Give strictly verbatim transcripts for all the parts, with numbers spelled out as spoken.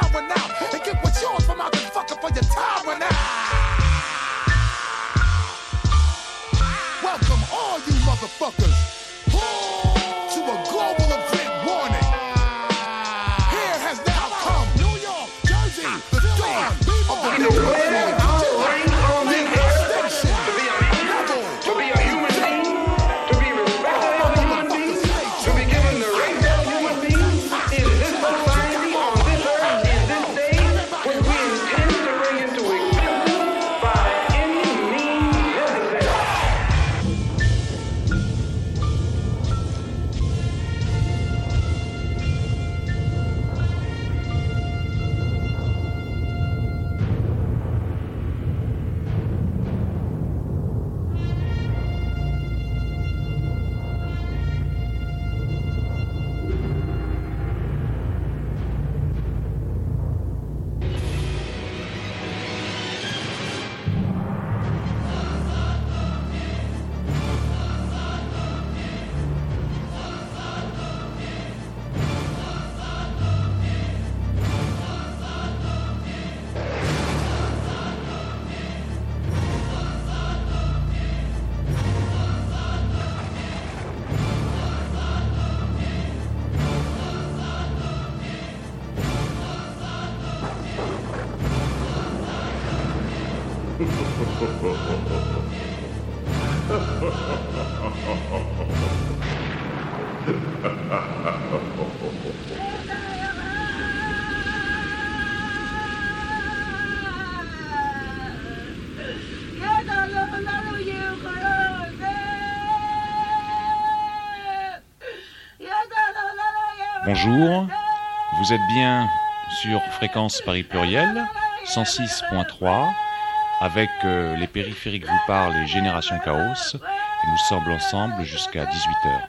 time run out. And get what's yours from out this fucker for your time. Bonjour, vous êtes bien sur Fréquence Paris Pluriel, cent six point trois, avec euh, les périphériques vous parlent et Génération Chaos, et nous sommes ensemble jusqu'à dix-huit heures.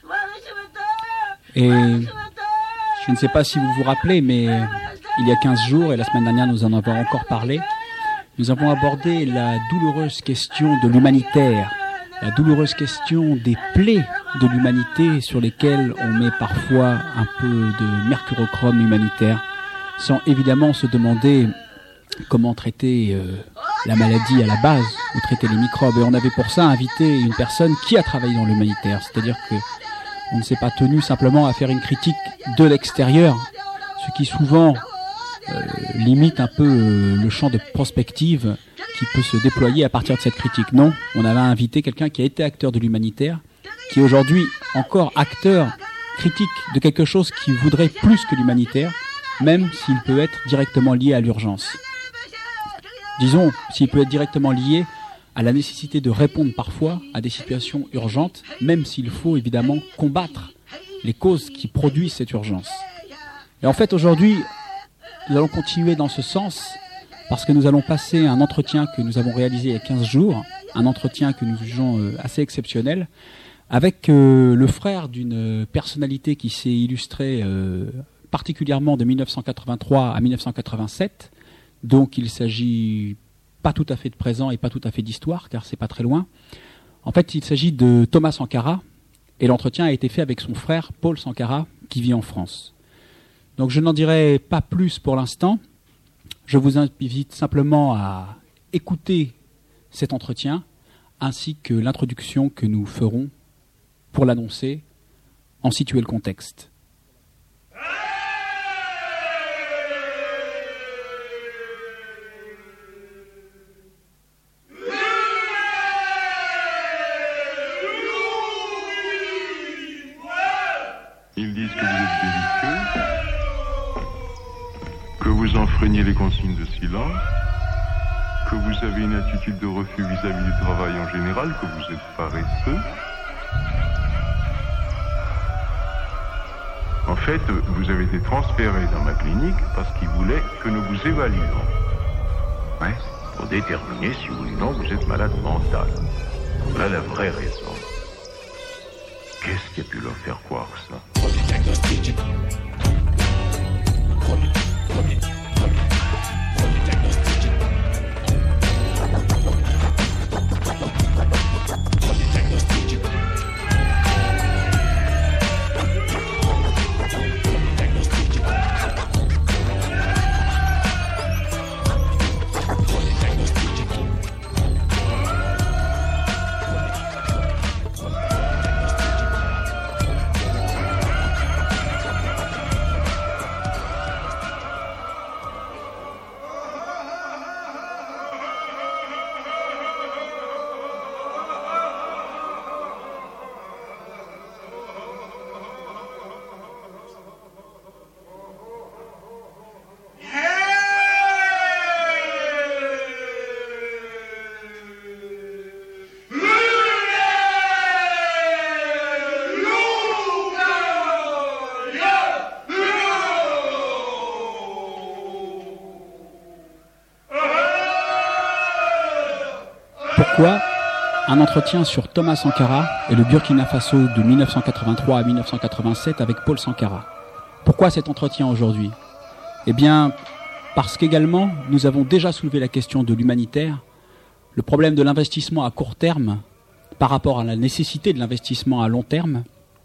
Et je ne sais pas si vous vous rappelez, mais il y a quinze jours, et la semaine dernière nous en avons encore parlé, nous avons abordé la douloureuse question de l'humanitaire, la douloureuse question des plaies de l'humanité sur lesquelles on met parfois un peu de mercurochrome humanitaire, sans évidemment se demander comment traiter euh, la maladie à la base ou traiter les microbes. Et on avait pour ça invité une personne qui a travaillé dans l'humanitaire, c'est-à-dire que on ne s'est pas tenu simplement à faire une critique de l'extérieur, ce qui souvent euh, limite un peu euh, le champ de prospective qui peut se déployer à partir de cette critique. Non, on avait invité quelqu'un qui a été acteur de l'humanitaire, qui est aujourd'hui encore acteur critique de quelque chose qui voudrait plus que l'humanitaire, même s'il peut être directement lié à l'urgence. Disons, s'il peut être directement lié à la nécessité de répondre parfois à des situations urgentes, même s'il faut évidemment combattre les causes qui produisent cette urgence. Et en fait, aujourd'hui, nous allons continuer dans ce sens, parce que nous allons passer un entretien que nous avons réalisé il y a quinze jours, un entretien que nous jugeons euh, assez exceptionnel, avec euh, le frère d'une personnalité qui s'est illustrée euh, particulièrement de mille neuf cent quatre-vingt-trois à mille neuf cent quatre-vingt-sept, donc il s'agit pas tout à fait de présent et pas tout à fait d'histoire, car c'est pas très loin. En fait, il s'agit de Thomas Sankara, et l'entretien a été fait avec son frère Paul Sankara, qui vit en France. Donc je n'en dirai pas plus pour l'instant. Je vous invite simplement à écouter cet entretien, ainsi que l'introduction que nous ferons pour l'annoncer, en situer le contexte. Ils disent que vous êtes belliqueux, que vous enfreignez les consignes de silence, que vous avez une attitude de refus vis-à-vis du travail en général, que vous êtes paresseux. En fait, vous avez été transféré dans ma clinique parce qu'ils voulaient que nous vous évaluions. Ouais, pour déterminer si oui ou non vous êtes malade mental. Voilà la vraie raison. Qu'est-ce qui a pu leur faire croire ça? Pourquoi un entretien sur Thomas Sankara et le Burkina Faso de mille neuf cent quatre-vingt-trois à mille neuf cent quatre-vingt-sept avec Paul Sankara? Pourquoi cet entretien aujourd'hui? Eh bien, parce qu'également, nous avons déjà soulevé la question de l'humanitaire, le problème de l'investissement à court terme par rapport à la nécessité de l'investissement à long terme,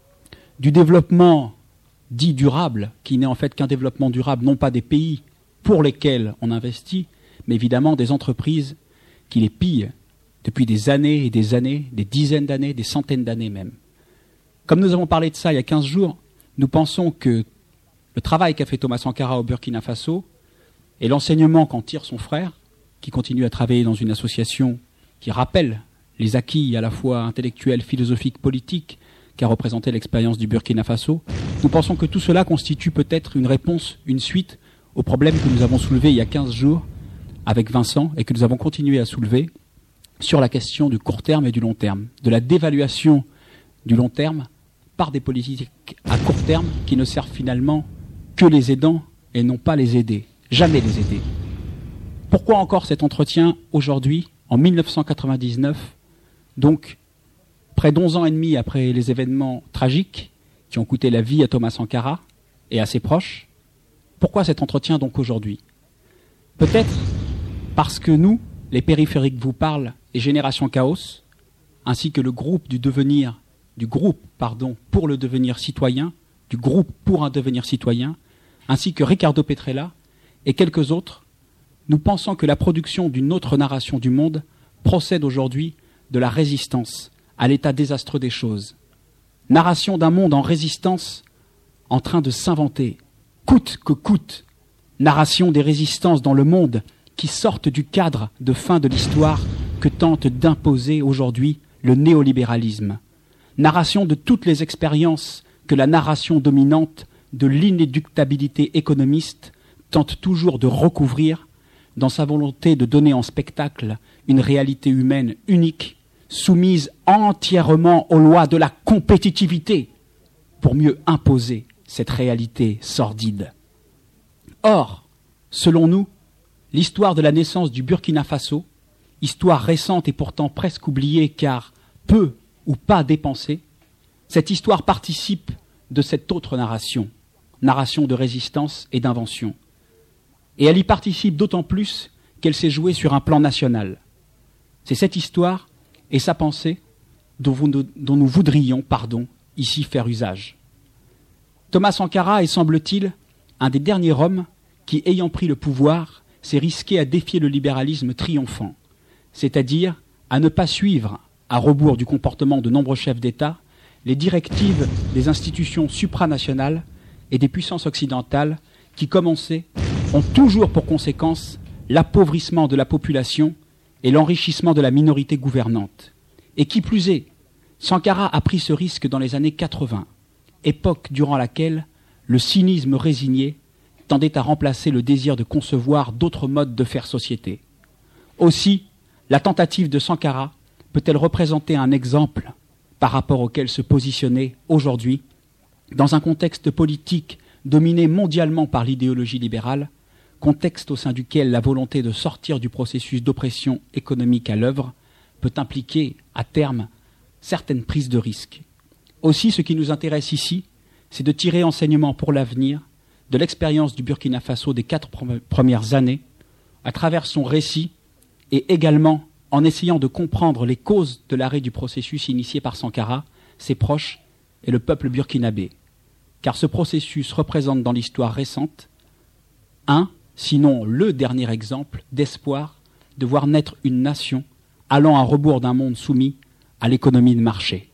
du développement dit durable, qui n'est en fait qu'un développement durable, non pas des pays pour lesquels on investit, mais évidemment des entreprises qui les pillent depuis des années et des années, des dizaines d'années, des centaines d'années même. Comme nous avons parlé de ça il y a quinze jours, nous pensons que le travail qu'a fait Thomas Sankara au Burkina Faso et l'enseignement qu'en tire son frère, qui continue à travailler dans une association qui rappelle les acquis à la fois intellectuels, philosophiques, politiques qu'a représenté l'expérience du Burkina Faso, nous pensons que tout cela constitue peut-être une réponse, une suite aux problèmes que nous avons soulevés il y a quinze jours avec Vincent et que nous avons continué à soulever sur la question du court terme et du long terme, de la dévaluation du long terme par des politiques à court terme qui ne servent finalement que les aidants et non pas les aider, jamais les aider. Pourquoi encore cet entretien aujourd'hui, en mille neuf cent quatre-vingt-dix-neuf, donc près d'onze ans et demi après les événements tragiques qui ont coûté la vie à Thomas Sankara et à ses proches? Pourquoi cet entretien donc aujourd'hui? Peut-être parce que nous, les périphériques vous parlent et Génération Chaos, ainsi que le groupe du devenir, du groupe, pardon, pour le devenir citoyen, du groupe pour un devenir citoyen, ainsi que Ricardo Petrella et quelques autres, nous pensons que la production d'une autre narration du monde procède aujourd'hui de la résistance à l'état désastreux des choses. Narration d'un monde en résistance, en train de s'inventer, coûte que coûte. Narration des résistances dans le monde qui sortent du cadre de fin de l'histoire que tente d'imposer aujourd'hui le néolibéralisme. Narration de toutes les expériences que la narration dominante de l'inéluctabilité économiste tente toujours de recouvrir dans sa volonté de donner en spectacle une réalité humaine unique, soumise entièrement aux lois de la compétitivité, pour mieux imposer cette réalité sordide. Or, selon nous, l'histoire de la naissance du Burkina Faso, histoire récente et pourtant presque oubliée car peu ou pas dépensée, cette histoire participe de cette autre narration, narration de résistance et d'invention. Et elle y participe d'autant plus qu'elle s'est jouée sur un plan national. C'est cette histoire et sa pensée dont, vous, dont nous voudrions, pardon, ici faire usage. Thomas Sankara est, semble-t-il, un des derniers hommes qui, ayant pris le pouvoir, s'est risqué à défier le libéralisme triomphant, c'est-à-dire à ne pas suivre, à rebours du comportement de nombreux chefs d'État, les directives des institutions supranationales et des puissances occidentales qui, comme on sait, ont toujours pour conséquence l'appauvrissement de la population et l'enrichissement de la minorité gouvernante. Et qui plus est, Sankara a pris ce risque dans les années quatre-vingts, époque durant laquelle le cynisme résigné tendait à remplacer le désir de concevoir d'autres modes de faire société. Aussi, la tentative de Sankara peut-elle représenter un exemple par rapport auquel se positionner aujourd'hui, dans un contexte politique dominé mondialement par l'idéologie libérale, contexte au sein duquel la volonté de sortir du processus d'oppression économique à l'œuvre peut impliquer, à terme, certaines prises de risques. Aussi, ce qui nous intéresse ici, c'est de tirer enseignement pour l'avenir de l'expérience du Burkina Faso des quatre premières années, à travers son récit, et également en essayant de comprendre les causes de l'arrêt du processus initié par Sankara, ses proches et le peuple burkinabé. Car ce processus représente dans l'histoire récente un, sinon le dernier exemple d'espoir de voir naître une nation allant à rebours d'un monde soumis à l'économie de marché.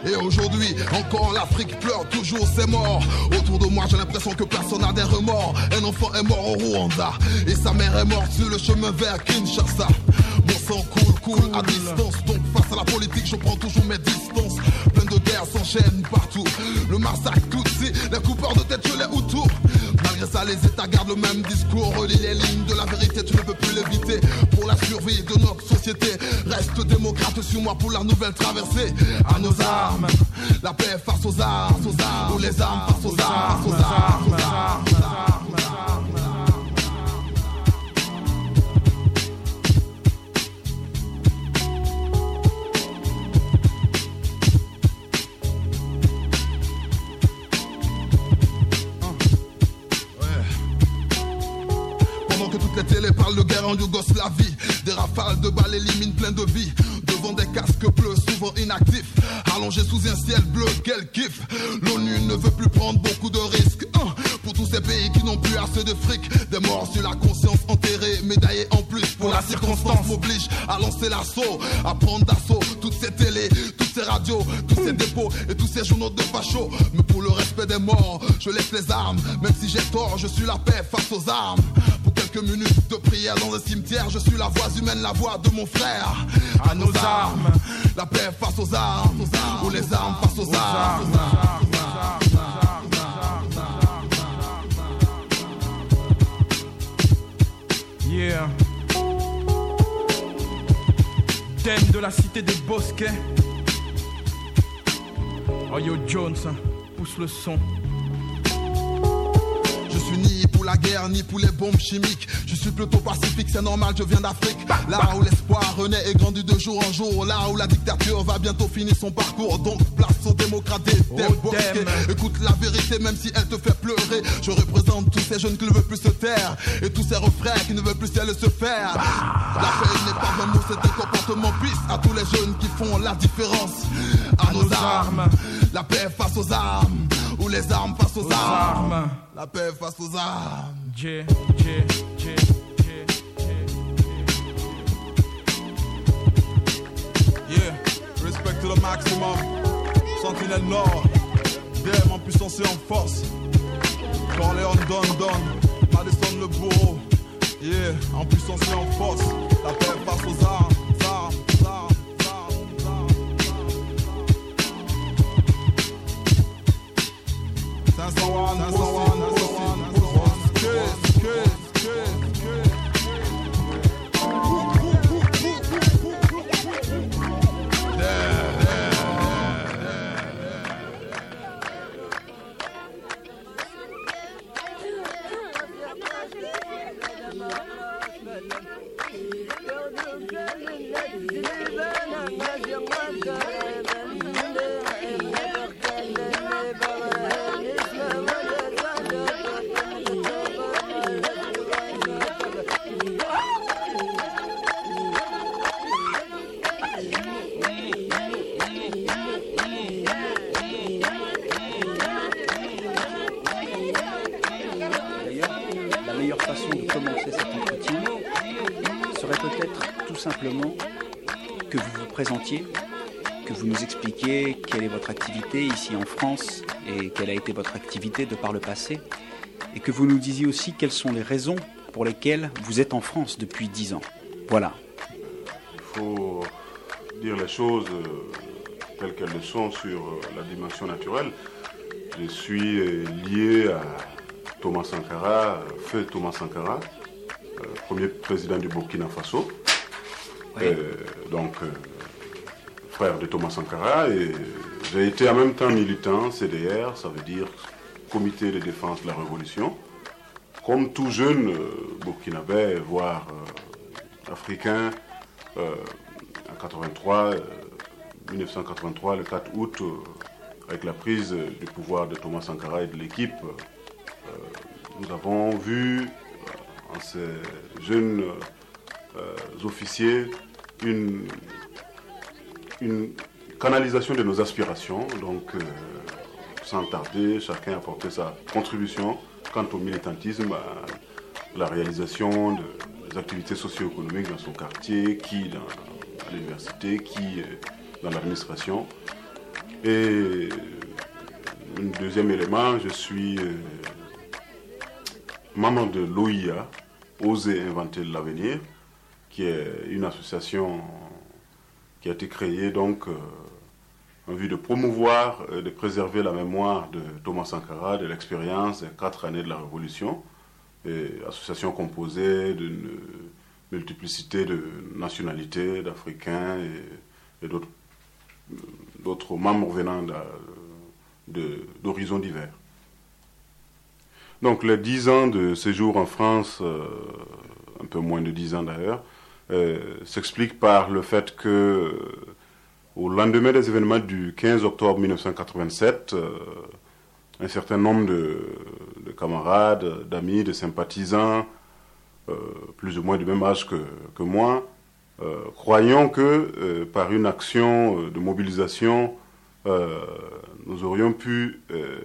Et aujourd'hui, encore l'Afrique pleure toujours ses morts. Autour de moi, j'ai l'impression que personne n'a des remords. Un enfant est mort au Rwanda et sa mère est morte sur le chemin vers Kinshasa. Mon sang coule, coule à distance. Donc face à la politique, je prends toujours mes distances. Plein de guerres s'enchaînent partout. Le massacre Tutsi, les coupeurs de tête, je les Hutus. Malgré ça, les États gardent le même discours. Relie les lignes de la vérité, tu ne peux plus l'éviter. Pour la survie de notre société, reste démocrate, suis-moi pour la nouvelle traversée. À nos armes, la paix face aux armes, aux armes. Ou les armes face aux armes, aux armes, aux armes, aux armes. Les télés parlent de guerre en Yougoslavie. Des rafales de balles éliminent plein de vies. Devant des casques bleus, souvent inactifs. Allongés sous un ciel bleu, quel kiff. L'ONU ne veut plus prendre beaucoup de risques. Hein, pour tous ces pays qui n'ont plus assez de fric. Des morts sur la conscience enterrés, médaillés en plus. Pour la circonstance m'oblige à lancer l'assaut, à prendre d'assaut toutes ces télés, toutes ces radios, tous ces dépôts et tous ces journaux de fachos. Mais pour le respect des morts, je laisse les armes. Même si j'ai tort, je suis la paix face aux armes. Pour quelques minutes de prière dans un cimetière, je suis la voix humaine, la voix de mon frère. À nos armes, la paix face aux armes, ou les armes face aux armes. Yeah. Thème de la cité des bosquets. Oh yo Jones, pousse le son. Je suis ni pour la guerre, ni pour les bombes chimiques. Je suis plutôt pacifique, c'est normal, je viens d'Afrique. Là où l'espoir renaît et grandit de jour en jour. Là où la dictature va bientôt finir son parcours. Donc place aux démocrates des oh, bosquets. Écoute la vérité même si elle te fait pleurer. Je représente tous ces jeunes qui ne veulent plus se taire. Et tous ces refrains qui ne veulent plus elle se faire. La paix n'est pas un mot, c'est un comportement. Peace à tous les jeunes qui font la différence. À, à nos, nos armes, armes, la paix face aux armes. Ou les armes face aux, aux armes. armes. La paix face aux armes. J, J, J, J, Yeah, respect to the maximum. Sentinelle Nord, D M en puissance et en force. Corleone Don Don, Madison le bourreau. Yeah, en puissance et en force. La paix face aux armes, armes, armes. That's the one, that's the one, that's the one, that's the one. Good, good, good, good. Yeah, yeah, simplement que vous vous présentiez, que vous nous expliquiez quelle est votre activité ici en France et quelle a été votre activité de par le passé, et que vous nous disiez aussi quelles sont les raisons pour lesquelles vous êtes en France depuis dix ans. Voilà. Il faut dire les choses telles qu'elles le sont sur la dimension naturelle. Je suis lié à Thomas Sankara, feu Thomas Sankara, premier président du Burkina Faso. Oui. Euh, donc, euh, frère de Thomas Sankara, et j'ai été en même temps militant, C D R, ça veut dire Comité de défense de la Révolution. Comme tout jeune euh, burkinabé, voire euh, africain, euh, en quatre-vingt-trois, euh, mille neuf cent quatre-vingt-trois, le quatre août, euh, avec la prise euh, du pouvoir de Thomas Sankara et de l'équipe, euh, nous avons vu euh, en ces jeunes euh, officiers une, une canalisation de nos aspirations. Donc, euh, sans tarder, chacun a apporté sa contribution quant au militantisme, à la réalisation de, des activités socio-économiques dans son quartier, qui dans, à l'université, qui dans l'administration. Et un deuxième élément, je suis euh, membre de l'O I A, Oser inventer l'avenir, qui est une association qui a été créée donc euh, en vue de promouvoir et de préserver la mémoire de Thomas Sankara, de l'expérience des quatre années de la Révolution. Et association composée d'une multiplicité de nationalités, d'Africains et, et d'autres, d'autres membres venant de, de, d'horizons divers. Donc les dix ans de séjour en France, euh, un peu moins de dix ans d'ailleurs, euh, s'expliquent par le fait que euh, au lendemain des événements du quinze octobre mille neuf cent quatre-vingt-sept, euh, un certain nombre de, de camarades, d'amis, de sympathisants, euh, plus ou moins du même âge que, que moi, euh, croyant que euh, par une action euh, de mobilisation, euh, nous aurions pu euh,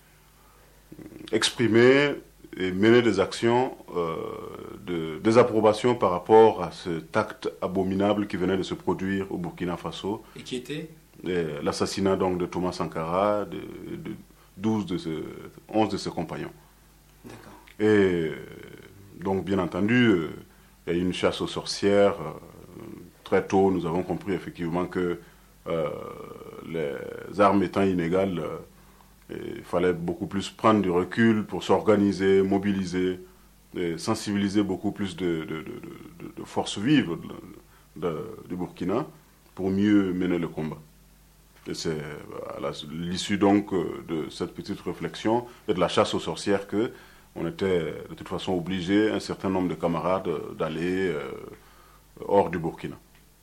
exprimer et mener des actions euh, de désapprobation par rapport à cet acte abominable qui venait de se produire au Burkina Faso. Et qui était et l'assassinat donc de Thomas Sankara, de, de douze de ses, onze de ses compagnons. D'accord. Et donc, bien entendu, il y a eu une chasse aux sorcières. Très tôt, nous avons compris effectivement que euh, les armes étant inégales, il fallait beaucoup plus prendre du recul pour s'organiser, mobiliser, et sensibiliser beaucoup plus de, de, de, de, de forces vives de, de, du Burkina pour mieux mener le combat. Et c'est à l'issue donc de cette petite réflexion et de la chasse aux sorcières que on était de toute façon obligé, un certain nombre de camarades, d'aller euh, hors du Burkina.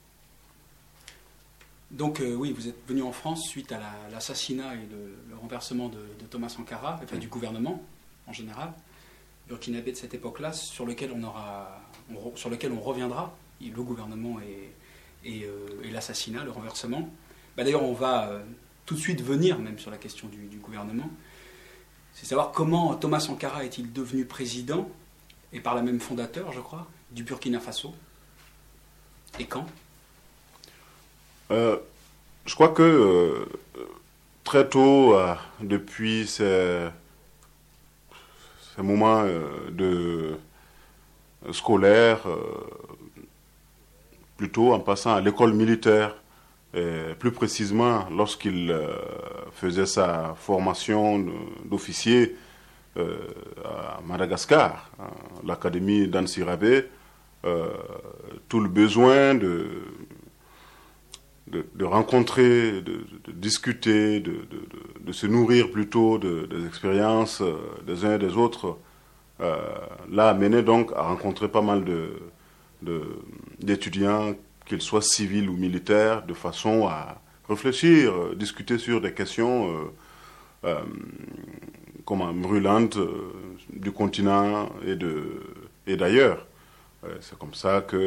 Donc euh, oui, vous êtes venu en France suite à la, l'assassinat et le, le renversement de, de Thomas Sankara, enfin mmh. du gouvernement en général, burkinabé de cette époque-là, sur lequel on aura, on, sur lequel on reviendra, le gouvernement et, et, euh, et l'assassinat, le renversement. Bah, d'ailleurs, on va euh, tout de suite venir même sur la question du, du gouvernement. C'est savoir comment Thomas Sankara est-il devenu président, et par là même fondateur, je crois, du Burkina Faso, et quand euh, Je crois que euh, très tôt, euh, depuis ces, ces moments euh, de, euh, scolaires, euh, plutôt en passant à l'école militaire, et plus précisément lorsqu'il euh, faisait sa formation d'officier euh, à Madagascar, à l'académie d'Ansirabé, euh, tout le besoin de, de, de rencontrer, de, de discuter, de, de, de, de se nourrir plutôt de, des expériences des uns et des autres, euh, l'a amené donc à rencontrer pas mal de, de, d'étudiants, qu'ils soient civils ou militaires, de façon à réfléchir, euh, discuter sur des questions euh, euh, comment, brûlantes euh, du continent et, de, et d'ailleurs. Euh, c'est comme ça qu'il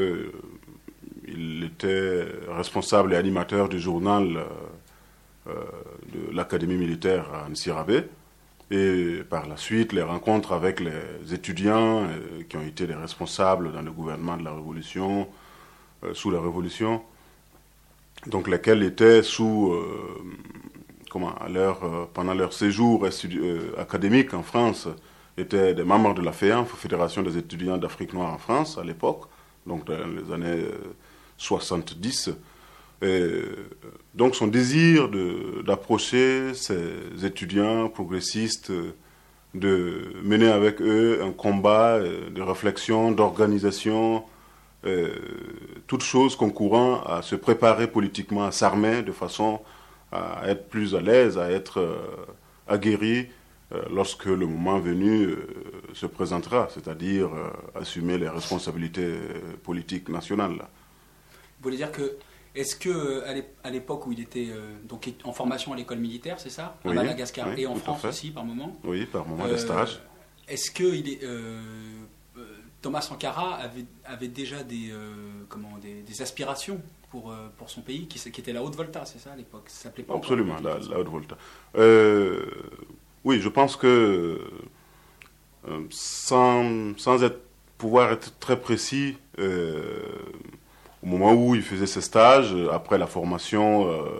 euh, était responsable et animateur du journal euh, euh, de l'Académie militaire à Nsirabé. Et par la suite, les rencontres avec les étudiants euh, qui ont été les responsables dans le gouvernement de la Révolution, sous la Révolution, donc lesquels étaient sous, euh, comment, à leur, euh, pendant leur séjour euh, académique en France, étaient des membres de la FEANF, Fédération des étudiants d'Afrique noire en France, à l'époque, donc dans les années euh, soixante-dix. Et, donc son désir de, d'approcher ces étudiants progressistes, de mener avec eux un combat de réflexion, d'organisation, Euh, toutes choses concourant à se préparer politiquement, à s'armer de façon à être plus à l'aise, à être euh, aguerri euh, lorsque le moment venu euh, se présentera, c'est-à-dire euh, assumer les responsabilités euh, politiques nationales. Là. Vous voulez dire que, est-ce que à l'époque où il était euh, donc en formation à l'école militaire, c'est ça, à oui, Madagascar oui, et en France aussi par moment? Oui, par moment euh, des stages. Est-ce que il est euh, Thomas Sankara avait, avait déjà des, euh, comment, des, des aspirations pour, euh, pour son pays, qui, qui était la Haute-Volta, c'est ça à l'époque? Ça s'appelait pas Absolument, la, la Haute-Volta. Euh, oui, je pense que euh, sans, sans être, pouvoir être très précis, euh, au moment où il faisait ses stages, après la formation euh,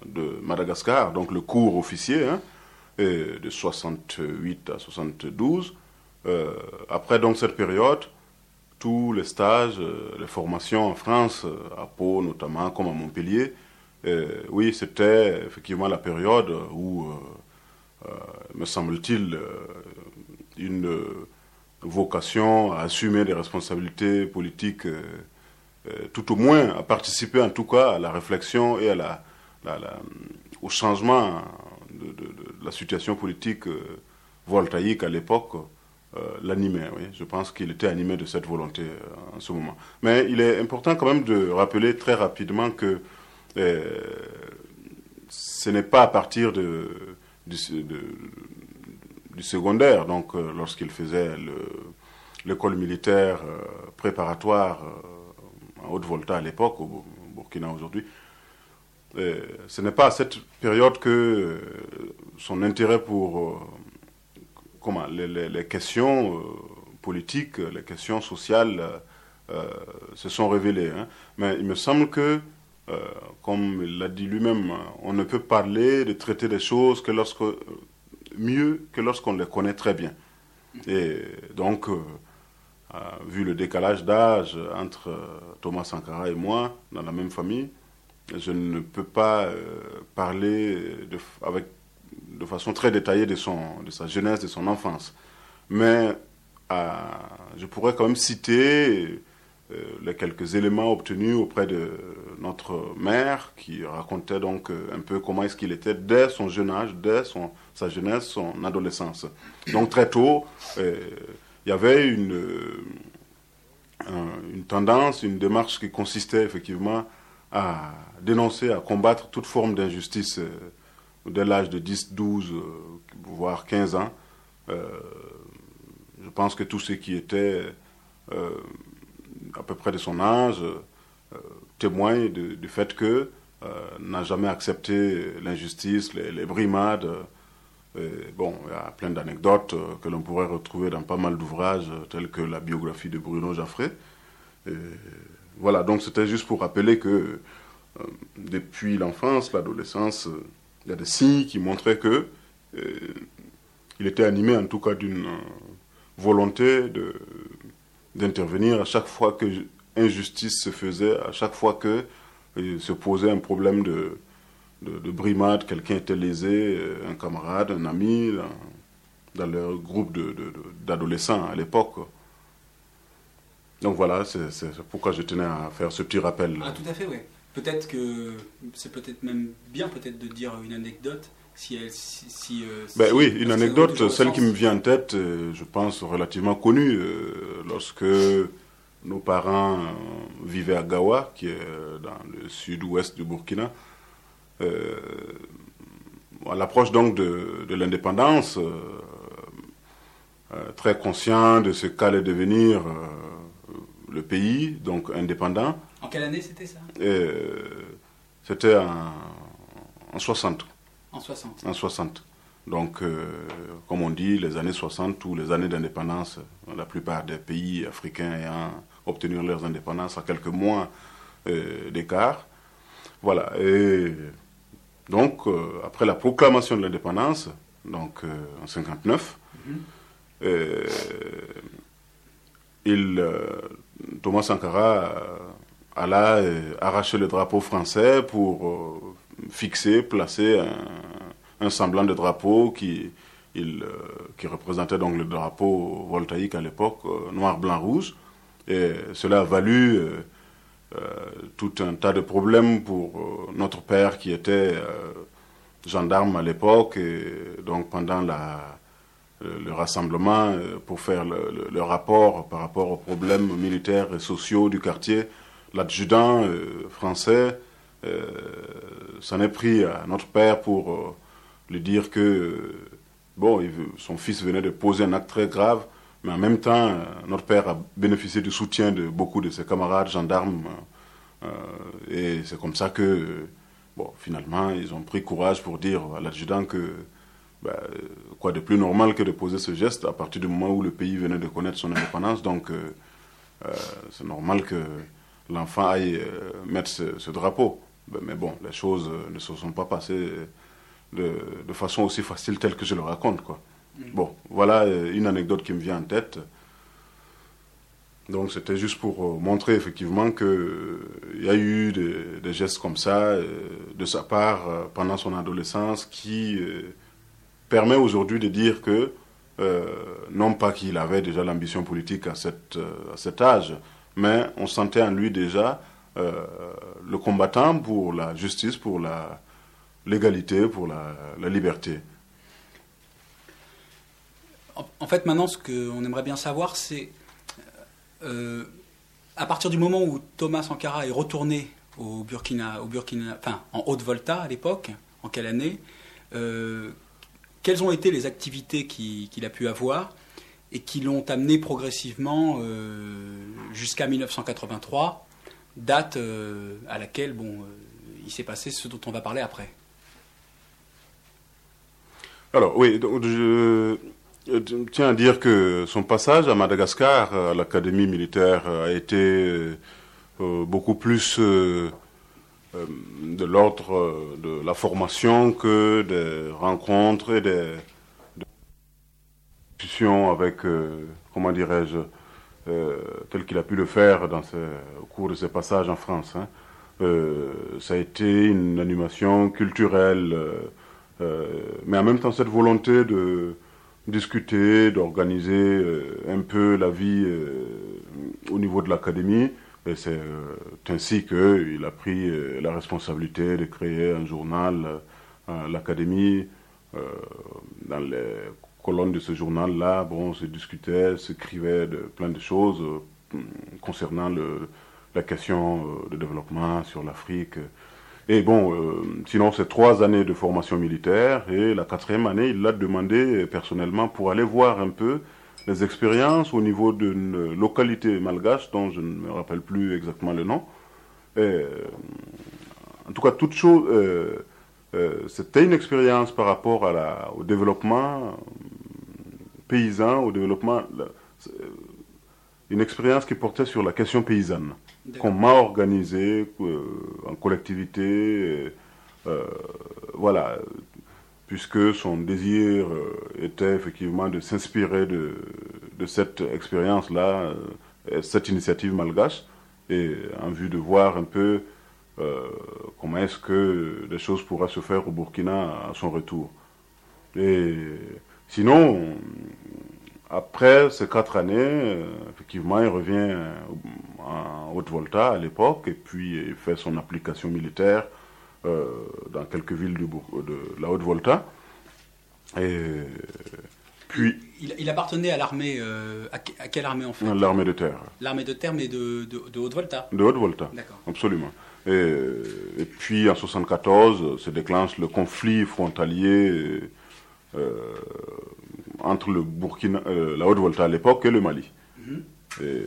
de Madagascar, donc le cours officier, hein, et de soixante-huit à soixante-douze. Euh, après donc cette période, tous les stages, euh, les formations en France, euh, à Pau notamment, comme à Montpellier, euh, oui, c'était effectivement la période où, euh, euh, me semble-t-il, euh, une euh, vocation à assumer des responsabilités politiques, euh, euh, tout au moins à participer en tout cas à la réflexion et à la, la, la, au changement de, de, de la situation politique euh, voltaïque à l'époque. Euh, l'animait, oui. Je pense qu'il était animé de cette volonté euh, en ce moment. Mais il est important quand même de rappeler très rapidement que euh, ce n'est pas à partir de, du, de, du secondaire, donc euh, lorsqu'il faisait le, l'école militaire euh, préparatoire euh, en Haute-Volta à l'époque, au Burkina aujourd'hui, euh, ce n'est pas à cette période que euh, son intérêt pour... Euh, Comment, les, les, les questions euh, politiques, les questions sociales euh, se sont révélées. Hein. Mais il me semble que, euh, comme il l'a dit lui-même, on ne peut parler de traiter des choses que lorsque, mieux que lorsqu'on les connaît très bien. Et donc, euh, euh, vu le décalage d'âge entre euh, Thomas Sankara et moi, dans la même famille, je ne peux pas euh, parler de, avec de façon très détaillée de, son, de sa jeunesse, de son enfance. Mais euh, je pourrais quand même citer euh, les quelques éléments obtenus auprès de notre mère, qui racontait donc euh, un peu comment est-ce qu'il était dès son jeune âge, dès son, sa jeunesse, son adolescence. Donc très tôt, euh, il y avait une, euh, une tendance, une démarche qui consistait effectivement à dénoncer, à combattre toute forme d'injustice euh, dès l'âge de dix, douze, euh, voire quinze ans. Euh, je pense que tous ceux qui étaient euh, à peu près de son âge euh, témoignent de, du fait que euh, n'a jamais accepté l'injustice, les, les brimades. Euh, bon, il y a plein d'anecdotes euh, que l'on pourrait retrouver dans pas mal d'ouvrages, euh, tels que la biographie de Bruno Jaffré. Et, voilà, donc c'était juste pour rappeler que euh, depuis l'enfance, l'adolescence, euh, il y a des signes qui montraient que euh, il était animé en tout cas d'une euh, volonté de, d'intervenir à chaque fois que injustice se faisait, à chaque fois que euh, se posait un problème de, de, de brimade, quelqu'un était lésé, euh, un camarade, un ami, dans, dans leur groupe de, de, de, d'adolescents à l'époque. Donc voilà, c'est, c'est pourquoi je tenais à faire ce petit rappel. Ah, tout à fait, oui. Peut-être que c'est peut-être même bien peut-être de dire une anecdote si elle si, si, euh, ben si oui, une anecdote, celle qui me vient en tête, euh, je pense relativement connue, euh, lorsque nos parents euh, vivaient à Gawa, qui est dans le sud-ouest du Burkina, euh, à l'approche donc de, de l'indépendance, euh, euh, très conscient de ce qu'allait devenir euh, le pays, donc indépendant. En quelle année c'était ça? euh, C'était en, en soixante. En soixante. En soixante. Donc, euh, comme on dit, les années soixante ou les années d'indépendance, la plupart des pays africains ayant obtenu leurs indépendances à quelques mois euh, d'écart. Voilà. Et donc, euh, après la proclamation de l'indépendance, donc euh, en cinquante-neuf, mm-hmm. euh, il, euh, Thomas Sankara euh, alla euh, arracher le drapeau français pour euh, fixer, placer un, un semblant de drapeau qui, il, euh, qui représentait donc le drapeau voltaïque à l'époque, euh, noir, blanc, rouge. Et cela a valu euh, euh, tout un tas de problèmes pour euh, notre père qui était euh, gendarme à l'époque. Et donc pendant la, le, le rassemblement euh, pour faire le, le, le rapport par rapport aux problèmes militaires et sociaux du quartier, l'adjudant euh, français euh, s'en est pris à notre père pour euh, lui dire que euh, bon, il, son fils venait de poser un acte très grave, mais en même temps, euh, notre père a bénéficié du soutien de beaucoup de ses camarades gendarmes. Euh, et c'est comme ça que, euh, bon, finalement, ils ont pris courage pour dire à l'adjudant que bah, quoi de plus normal que de poser ce geste à partir du moment où le pays venait de connaître son indépendance. Donc, euh, euh, c'est normal que l'enfant aille euh, mettre ce, ce drapeau. Ben, mais bon, les choses ne se sont pas passées de, de façon aussi facile telle que je le raconte, quoi. Mmh. Bon, voilà une anecdote qui me vient en tête. Donc c'était juste pour montrer effectivement qu'il euh, y a eu des, des gestes comme ça euh, de sa part euh, pendant son adolescence qui euh, permet aujourd'hui de dire que euh, non pas qu'il avait déjà l'ambition politique à, cette, euh, à cet âge, mais on sentait en lui déjà euh, le combattant pour la justice, pour la, l'égalité, pour la, la liberté. En, en fait, maintenant, ce qu'on aimerait bien savoir, c'est Euh, à partir du moment où Thomas Sankara est retourné au Burkina, au Burkina, enfin en Haute-Volta à l'époque, en quelle année, euh, quelles ont été les activités qui, qu'il a pu avoir et qui l'ont amené progressivement euh, jusqu'à mille neuf cent quatre-vingt-trois, date euh, à laquelle bon, euh, il s'est passé ce dont on va parler après. Alors oui, donc, je... Je tiens à dire que son passage à Madagascar, à l'académie militaire, a été euh, beaucoup plus euh, euh, de l'ordre de la formation que des rencontres et des, des discussions avec, euh, comment dirais-je, euh, tel qu'il a pu le faire dans ses, au cours de ses passages en France. Hein. Euh, ça a été une animation culturelle, euh, euh, mais en même temps cette volonté de discuter, d'organiser euh, un peu la vie euh, au niveau de l'académie. Et c'est euh, ainsi qu'il a pris euh, la responsabilité de créer un journal euh, à l'académie. Euh, dans les colonnes de ce journal-là, bon, se discutait, s'écrivait de plein de choses euh, concernant le, la question euh, de développement sur l'Afrique. Et bon, euh, sinon, c'est trois années de formation militaire, et la quatrième année, il l'a demandé personnellement pour aller voir un peu les expériences au niveau d'une localité malgache, dont je ne me rappelle plus exactement le nom. Et, euh, en tout cas, toute chose, euh, euh, c'était une expérience par rapport à la, au développement paysan, au développement... La, une expérience qui portait sur la question paysanne. Comment organiser euh, en collectivité, euh, euh, voilà, puisque son désir euh, était effectivement de s'inspirer de, de cette expérience-là, euh, cette initiative malgache, et en vue de voir un peu euh, comment est-ce que les choses pourraient se faire au Burkina à son retour. Et sinon, après ces quatre années, euh, effectivement, il revient euh, en Haute-Volta à l'époque, et puis il fait son application militaire euh, dans quelques villes de, de la Haute-Volta. Et puis... Il, il appartenait à l'armée... Euh, à, à quelle armée en fait? L'armée de terre. L'armée de terre, mais de, de, de Haute-Volta? De Haute-Volta, absolument. Et, et puis en soixante-quatorze, se déclenche le conflit frontalier euh, entre le Burkina, euh, la Haute-Volta à l'époque et le Mali. Mm-hmm. Et,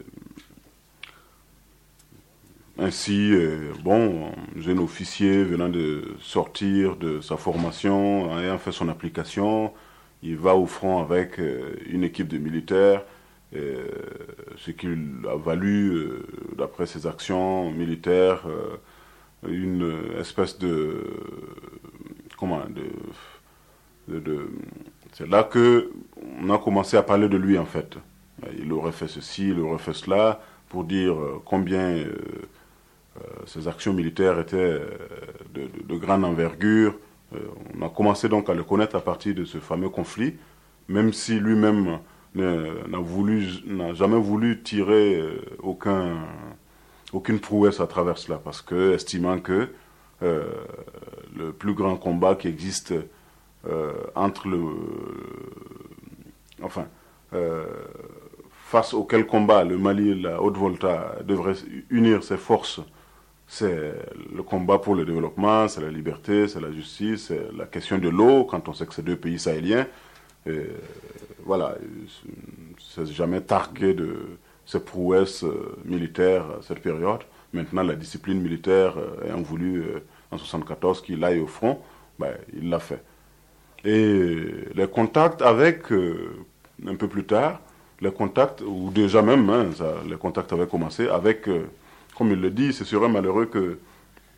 ainsi, euh, bon, un jeune officier venant de sortir de sa formation, ayant fait son application, il va au front avec euh, une équipe de militaires, euh, ce qui a valu, euh, d'après ses actions militaires, euh, une espèce de... Comment de, de, de, c'est là qu'on a commencé à parler de lui, en fait. Il aurait fait ceci, il aurait fait cela, pour dire combien euh, euh, ses actions militaires étaient euh, de, de, de grande envergure. Euh, on a commencé donc à le connaître à partir de ce fameux conflit, même si lui-même n'a, voulu, n'a jamais voulu tirer euh, aucun, aucune prouesse à travers cela, parce que, estimant que euh, le plus grand combat qui existe euh, entre le... Enfin... Euh, face auquel combat le Mali et la Haute-Volta devraient unir ses forces, c'est le combat pour le développement, c'est la liberté, c'est la justice, c'est la question de l'eau, quand on sait que c'est deux pays sahéliens. Et voilà, c'est jamais targué de ses prouesses militaires à cette période. Maintenant, la discipline militaire ayant voulu, en soixante-quatorze, qu'il aille au front, ben, il l'a fait. Et les contacts avec, un peu plus tard, les contacts, ou déjà même, hein, ça, les contacts avaient commencé avec, euh, comme il le dit, ce serait malheureux que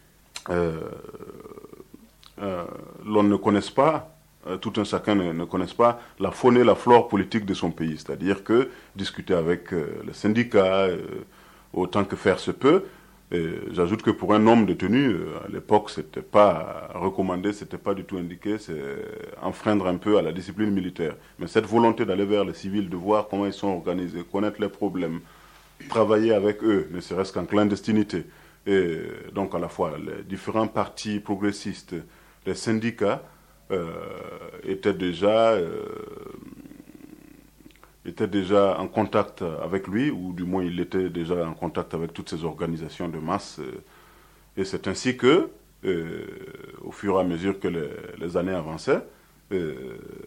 euh, euh, l'on ne connaisse pas, euh, tout un chacun ne, ne connaisse pas la faune et la flore politique de son pays. C'est-à-dire que discuter avec euh, les syndicats, euh, autant que faire se peut. Et j'ajoute que pour un homme détenu, euh, à l'époque, c'était pas recommandé, c'était pas du tout indiqué, c'est enfreindre un peu à la discipline militaire. Mais cette volonté d'aller vers les civils, de voir comment ils sont organisés, connaître les problèmes, travailler avec eux, ne serait-ce qu'en clandestinité. Et donc à la fois les différents partis progressistes, les syndicats euh, étaient déjà euh, étaient déjà en contact avec lui, ou du moins il était déjà en contact avec toutes ces organisations de masse. Et c'est ainsi que, euh, au fur et à mesure que les, les années avançaient, euh,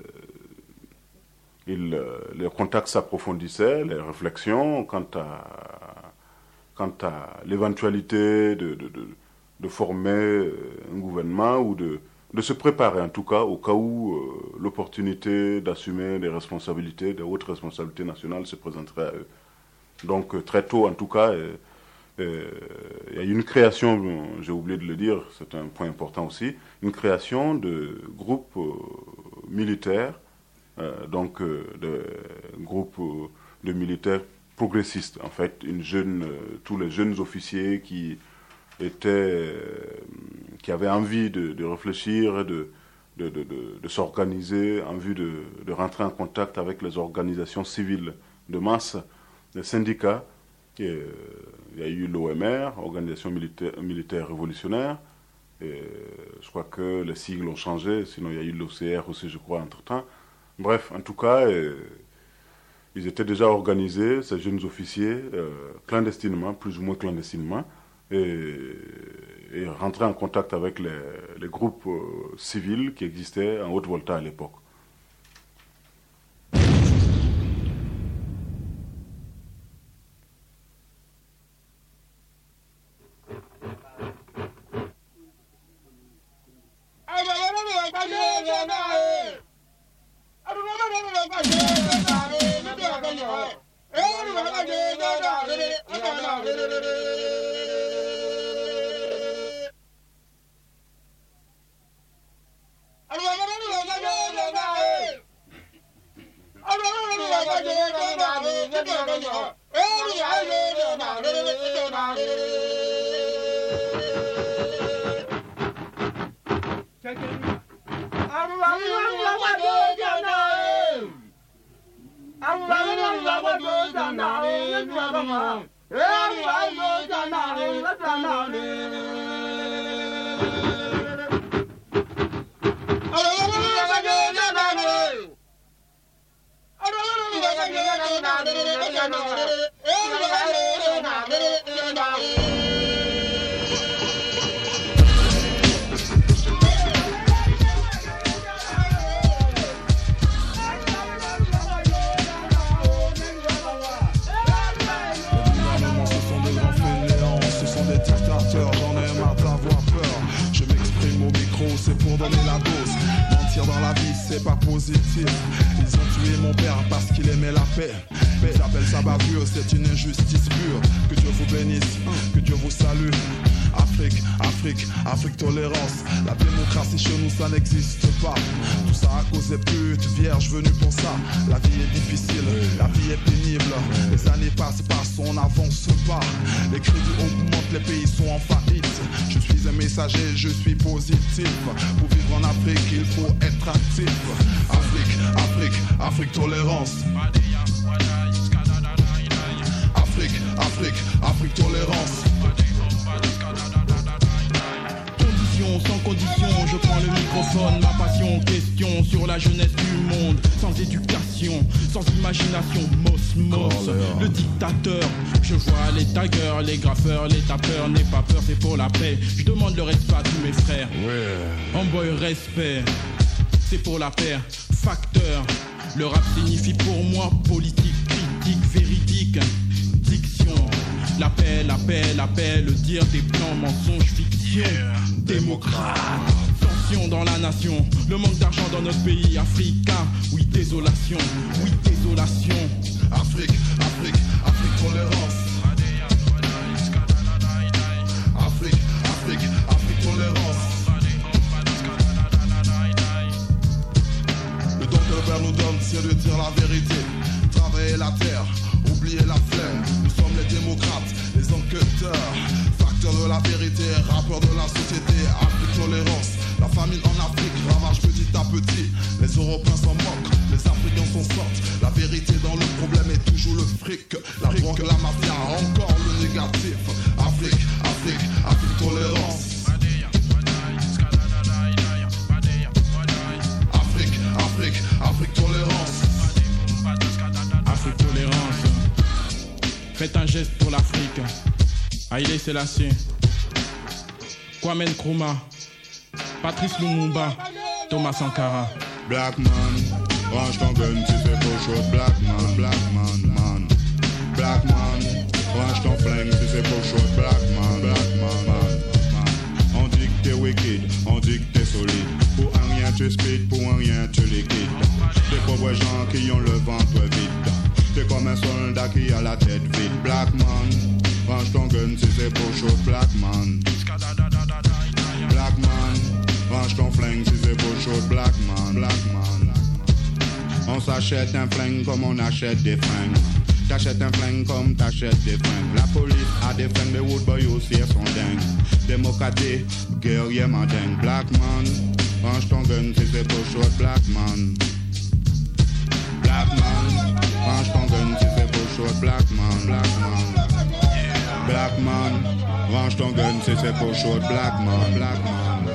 il, les contacts s'approfondissaient, les réflexions quant à quant à l'éventualité de, de, de, de former un gouvernement ou de, de se préparer en tout cas au cas où euh, l'opportunité d'assumer des responsabilités, des hautes responsabilités nationales se présenterait à eux. Donc euh, très tôt en tout cas, euh, euh, il y a eu une création, j'ai oublié de le dire, c'est un point important aussi, une création de groupes euh, militaires, euh, donc euh, de groupes euh, de militaires progressistes, en fait, une jeune, euh, tous les jeunes officiers qui étaient, euh, qui avaient envie de, de réfléchir, de, de, de, de, de s'organiser, en vue de, de rentrer en contact avec les organisations civiles de masse, les syndicats. Et, euh, il y a eu l'O M R, Organisation militaire, militaire révolutionnaire, et je crois que les sigles ont changé, sinon il y a eu l'O C R aussi, je crois, entre-temps. Bref, en tout cas, euh, ils étaient déjà organisés, ces jeunes officiers, euh, clandestinement, plus ou moins clandestinement, et, et rentraient en contact avec les, les groupes euh, civils qui existaient en Haute-Volta à l'époque. Je suis positif. Pour vivre en Afrique, il faut être actif. Afrique, Afrique, Afrique tolérance. Afrique, Afrique, Afrique tolérance. Condition, sans condition, je prends le microphone. Ma passion, question sur la jeunesse du monde. Sans éducation, sans imagination, Mos Mos, le dictateur. Je vois les taggers, les graffeurs, les tapeurs. N'aie pas peur, c'est pour la paix. Je demande le respect à tous mes frères. Ouais. Homeboy, respect, c'est pour la paix. Facteur, le rap signifie pour moi politique, critique, véridique. Diction, la paix, la paix, la paix. Le dire des plans, mensonges, fiction. Yeah. Démocrate. Tension dans la nation, le manque d'argent dans notre pays. Africa, oui désolation, oui désolation. Afrique, Afrique, Afrique tolérance. Afrique, Afrique, Afrique tolérance. la terre, oubliez la flemme. Nous sommes les démocrates, les enquêteurs, facteurs de la vérité, rappeurs de la société. Afrique tolérance, la famine en Afrique ravage petit à petit. Les Européens s'en moquent, les Africains s'en sortent. La vérité dans le problème est toujours le fric. La drogue, la mafia, encore le négatif. Afrique, Afrique, Afrique tolérance. Afrique, Afrique, Afrique tolérance. Afrique tolérance. Faites un geste pour l'Afrique. Haïlé Sélassié, Kwame Nkrumah, Patrice Lumumba, Thomas Sankara. Black man, range ton gun si c'est pour chaud. Black man, black man, man. Black man, range ton flingue si c'est pour chaud. Black man, black man, man, man. On dit que t'es wicked, on dit que t'es solide. Pour un rien tu speed, pour un rien tu liquides. Des pauvres gens qui ont le ventre vide. T'es comme un soldat qui a la tête vide. Black man, range ton gun si c'est pour chaud. Black man. Black man, range ton flingue si c'est pour chaud. Black man, black man. On s'achète un flingue comme on achète des fringues. T'achètes un flingue comme t'achètes des fringues. La police a des flingues, les wood boys aussi elles sont dingues. Démocratie, guerrier mandingue. Black man, range ton gun si c'est pour chaud. Black man. Black man, range ton gun si c'est pour chaud. Black man, black man. Black man, range ton gun si c'est pour chaud. Black man, black man.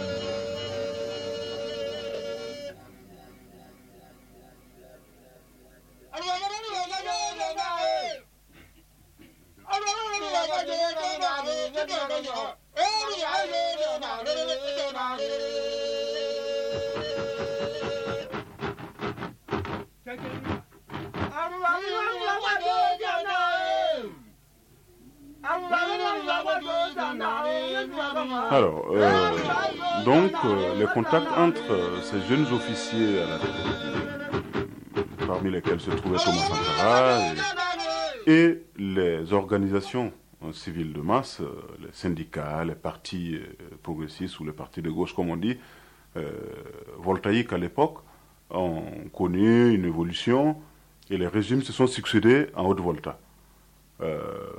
Alors, euh, donc, euh, les contacts entre euh, ces jeunes officiers, à la, parmi lesquels se trouvait Thomas Sankara, et, et les organisations euh, civiles de masse, euh, les syndicats, les partis euh, progressistes ou les partis de gauche, comme on dit, euh, voltaïques à l'époque, ont connu une évolution et les régimes se sont succédés en Haute-Volta. Euh,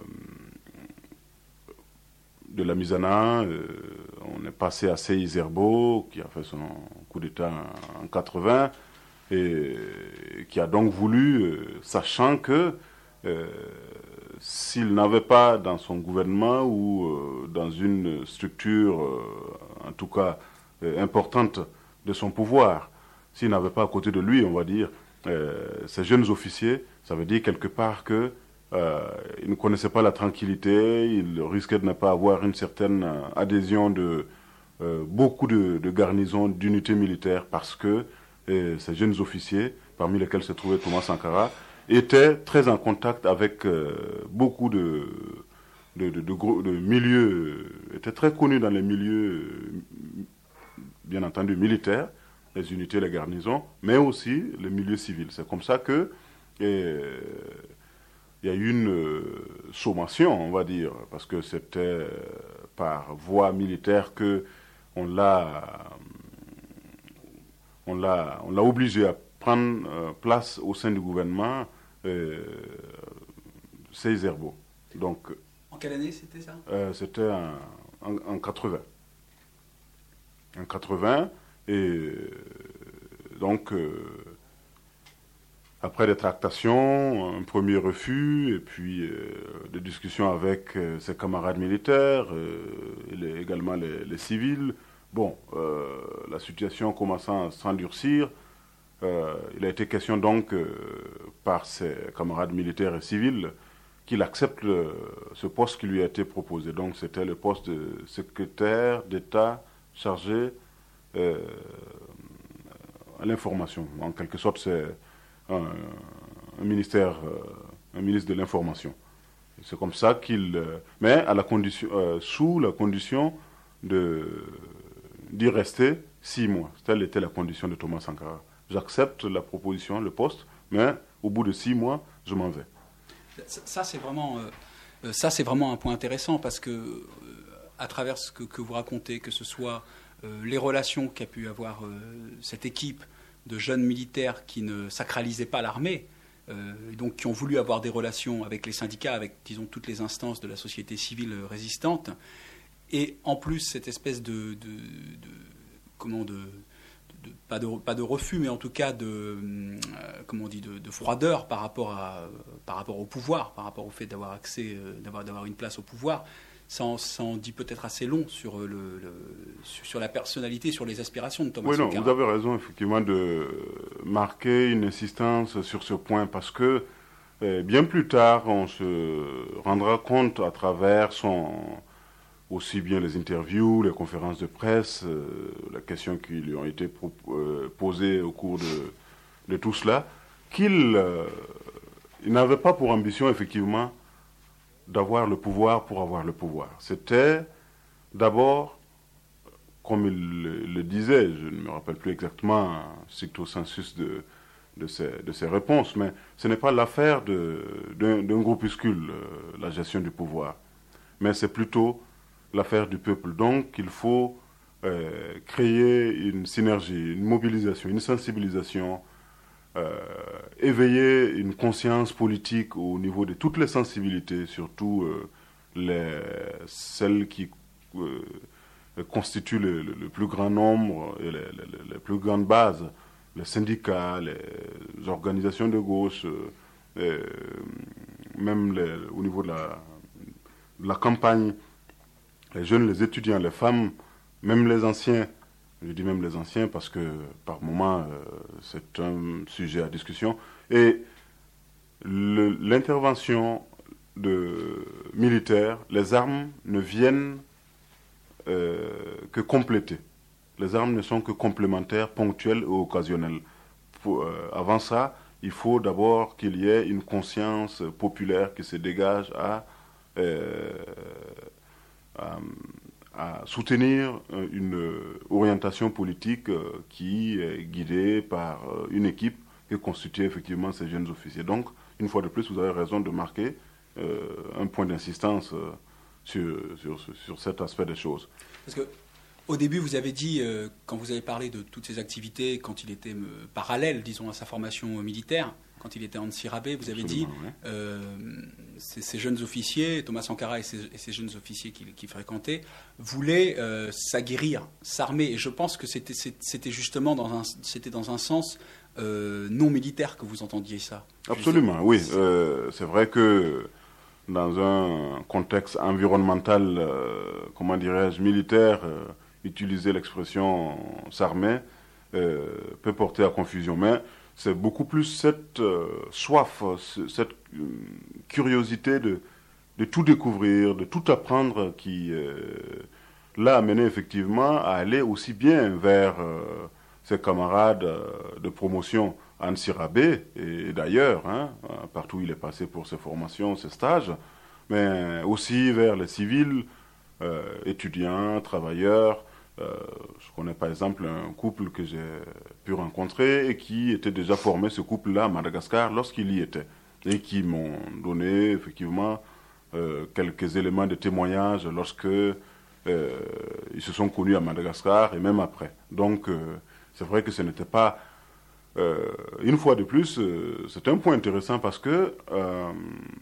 de la Misana, euh, on est passé à Seyi Zerbo, qui a fait son coup d'État en quatre-vingts, et qui a donc voulu, euh, sachant que euh, s'il n'avait pas dans son gouvernement ou euh, dans une structure, euh, en tout cas euh, importante de son pouvoir, s'il n'avait pas à côté de lui, on va dire, euh, ces jeunes officiers, ça veut dire quelque part que Euh, il ne connaissait pas la tranquillité, il risquait de ne pas avoir une certaine euh, adhésion de euh, beaucoup de, de garnisons, d'unités militaires, parce que euh, ces jeunes officiers, parmi lesquels se trouvait Thomas Sankara, étaient très en contact avec euh, beaucoup de, de, de, de, gros, de milieux, euh, étaient très connus dans les milieux, euh, bien entendu militaires, les unités, les garnisons, mais aussi les milieux civils. C'est comme ça que euh, il y a eu une euh, sommation, on va dire, parce que c'était euh, par voie militaire que on l'a, on l'a, on l'a obligé à prendre euh, place au sein du gouvernement, euh, Seyi Zerbo. Donc, en quelle année c'était ça euh, C'était en, en, en quatre-vingts. En quatre-vingts, et euh, donc... Euh, après des tractations, un premier refus, et puis euh, des discussions avec euh, ses camarades militaires, euh, et les, également les, les civils. Bon, euh, la situation commençant à s'endurcir, euh, il a été question donc euh, par ses camarades militaires et civils qu'il accepte le, ce poste qui lui a été proposé. Donc c'était le poste de secrétaire d'État chargé euh, à l'information. En quelque sorte, c'est Un, un ministère, euh, un ministre de l'information. C'est comme ça qu'il, euh, mais à la condition, euh, sous la condition de d'y rester six mois. Telle était la condition de Thomas Sankara. J'accepte la proposition, le poste, mais au bout de six mois, je m'en vais. Ça, c'est vraiment, euh, ça, c'est vraiment un point intéressant parce que, euh, à travers ce que, que vous racontez, que ce soit euh, les relations qu'a pu avoir euh, cette équipe de jeunes militaires qui ne sacralisaient pas l'armée, euh, donc qui ont voulu avoir des relations avec les syndicats, avec, disons, toutes les instances de la société civile résistante. Et en plus, cette espèce de, de, de comment de, de, de pas de pas de refus, mais en tout cas de euh, comment on dit de, de froideur par rapport à par rapport au pouvoir, par rapport au fait d'avoir accès, euh, d'avoir d'avoir une place au pouvoir. Ça en, ça en dit peut-être assez long sur le, le sur la personnalité, sur les aspirations de Thomas oui, non, Sankara. Vous avez raison effectivement de marquer une insistance sur ce point parce que eh, bien plus tard, on se rendra compte à travers son aussi bien les interviews, les conférences de presse, euh, les questions qui lui ont été pro- euh, posées au cours de, de tout cela, qu'il euh, il n'avait pas pour ambition, effectivement, d'avoir le pouvoir pour avoir le pouvoir. C'était d'abord, comme il le, le disait, je ne me rappelle plus exactement stricto sensus de, de, ses, de ses réponses, mais ce n'est pas l'affaire de, d'un, d'un groupuscule, euh, la gestion du pouvoir, mais c'est plutôt l'affaire du peuple. Donc, il faut euh, créer une synergie, une mobilisation, une sensibilisation, euh, éveiller une conscience politique au niveau de toutes les sensibilités, surtout euh, les, celles qui euh, constituent le, le, le plus grand nombre et les, les, les plus grandes bases, les syndicats, les organisations de gauche, euh, même les, au niveau de la, de la campagne, les jeunes, les étudiants, les femmes, même les anciens. Je dis même les anciens parce que par moment, euh, c'est un sujet à discussion. Et le, l'intervention de militaire, les armes ne viennent euh, que compléter. Les armes ne sont que complémentaires, ponctuelles ou occasionnelles. Pour, euh, avant ça, il faut d'abord qu'il y ait une conscience populaire qui se dégage à... Euh, À, à soutenir une orientation politique qui est guidée par une équipe qui constitue effectivement ces jeunes officiers. Donc, une fois de plus, vous avez raison de marquer euh, un point d'insistance euh, sur, sur, sur cet aspect des choses. Parce que au début, vous avez dit, euh, quand vous avez parlé de toutes ces activités, quand il était euh, parallèle, disons, à sa formation euh, militaire, quand il était en Nsirabé, vous avez Absolument, dit, oui. euh, ces, ces jeunes officiers, Thomas Sankara et ces, et ces jeunes officiers qu'il, qu'il fréquentait, voulaient euh, s'aguerrir, s'armer. Et je pense que c'était, c'était justement dans un, c'était dans un sens euh, non militaire que vous entendiez ça. Absolument, oui. Euh, c'est vrai que dans un contexte environnemental, euh, comment dirais-je, militaire, euh, utiliser l'expression s'armer euh, peut porter à confusion. Mais c'est beaucoup plus cette euh, soif, cette euh, curiosité de, de tout découvrir, de tout apprendre qui euh, l'a amené effectivement à aller aussi bien vers euh, ses camarades euh, de promotion à Nsirabé et, et d'ailleurs, hein, partout où il est passé pour ses formations, ses stages, mais aussi vers les civils, euh, étudiants, travailleurs. Euh, je connais par exemple un couple que j'ai pu rencontrer et qui était déjà formé, ce couple-là, à Madagascar, lorsqu'il y était. Et qui m'ont donné effectivement euh, quelques éléments de témoignage lorsque euh, ils se sont connus à Madagascar et même après. Donc euh, c'est vrai que ce n'était pas... Euh, une fois de plus, euh, c'est un point intéressant parce que euh,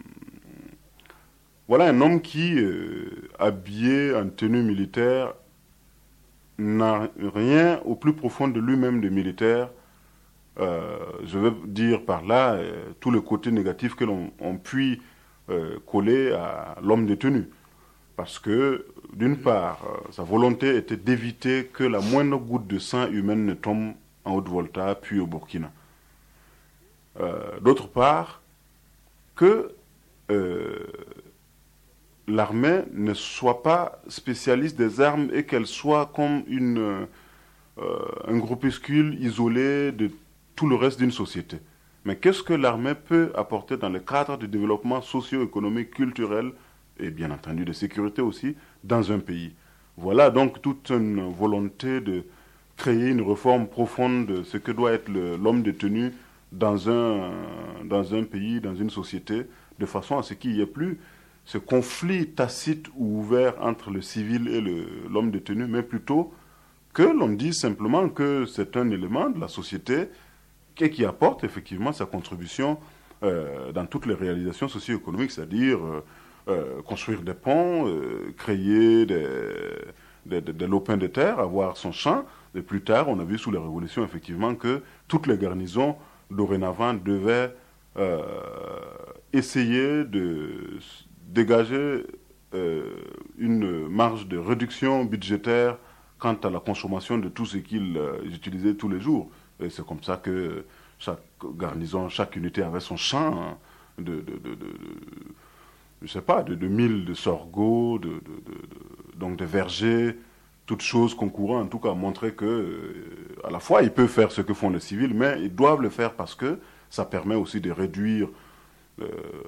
voilà un homme qui, euh, habillé en tenue militaire, n'a rien au plus profond de lui-même de militaire. Euh, je veux dire par là euh, tout le côté négatif que l'on on puis euh, coller à l'homme détenu. Parce que, d'une part, euh, sa volonté était d'éviter que la moindre goutte de sang humaine ne tombe en Haute-Volta, puis au Burkina. Euh, d'autre part, que euh, l'armée ne soit pas spécialiste des armes et qu'elle soit comme une, euh, un groupuscule isolé de tout le reste d'une société. Mais qu'est-ce que l'armée peut apporter dans le cadre du développement socio-économique, culturel et bien entendu de sécurité aussi dans un pays? Voilà donc toute une volonté de créer une réforme profonde de ce que doit être le, l'homme détenu dans un, dans un pays, dans une société, de façon à ce qu'il n'y ait plus ce conflit tacite ou ouvert entre le civil et le, l'homme détenu, mais plutôt que l'on dise simplement que c'est un élément de la société et qui apporte effectivement sa contribution euh, dans toutes les réalisations socio-économiques, c'est-à-dire euh, euh, construire des ponts, euh, créer des, des, des, des lopins de terre, avoir son champ. Et plus tard, on a vu sous la Révolution, effectivement, que toutes les garnisons, dorénavant, devaient euh, essayer de dégager euh, une marge de réduction budgétaire quant à la consommation de tout ce qu'ils euh, utilisaient tous les jours. Et c'est comme ça que chaque garnison, chaque unité avait son champ hein, de, de, de, de, de, je sais pas, de, de mille de sorgho, de, de, de, de, donc de vergers, toutes choses concourant en tout cas à montrer que, euh, à la fois, ils peuvent faire ce que font les civils, mais ils doivent le faire parce que ça permet aussi de réduire, euh,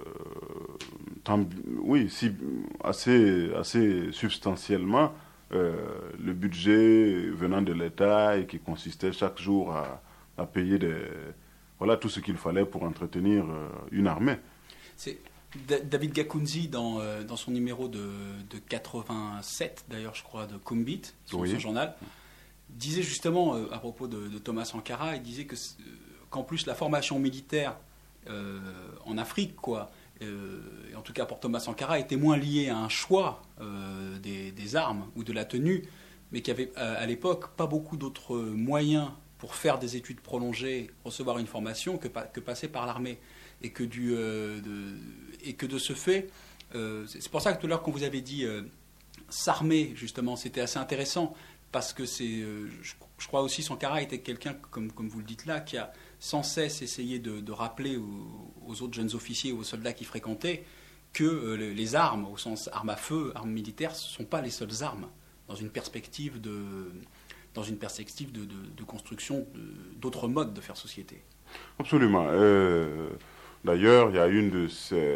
tant, oui, si, assez, assez substantiellement, euh, le budget venant de l'État et qui consistait chaque jour à, à payer des, voilà, tout ce qu'il fallait pour entretenir euh, une armée. C'est David Gakunzi, dans, euh, dans son numéro de, de quatre-vingt-sept, d'ailleurs, je crois, de Kumbit, son, oui. son journal, disait justement, euh, à propos de, de Thomas Sankara, il disait que, euh, qu'en plus, la formation militaire euh, en Afrique, quoi, euh, et en tout cas pour Thomas Sankara, était moins liée à un choix euh, des, des armes ou de la tenue, mais qu'il y avait, euh, à l'époque, pas beaucoup d'autres moyens pour faire des études prolongées, recevoir une formation, que, que passer par l'armée. Et que, du, euh, de, et que de ce fait, euh, c'est pour ça que tout à l'heure, quand vous avez dit euh, s'armer, justement, c'était assez intéressant, parce que c'est, euh, je, je crois aussi Sankara était quelqu'un, comme, comme vous le dites là, qui a sans cesse essayé de, de rappeler aux, aux autres jeunes officiers, aux soldats qui fréquentaient, que euh, les armes, au sens armes à feu, armes militaires, ce ne sont pas les seules armes, dans une perspective de, dans une perspective de, de, de construction de, d'autres modes de faire société. Absolument. Euh... D'ailleurs, il y a une de ces,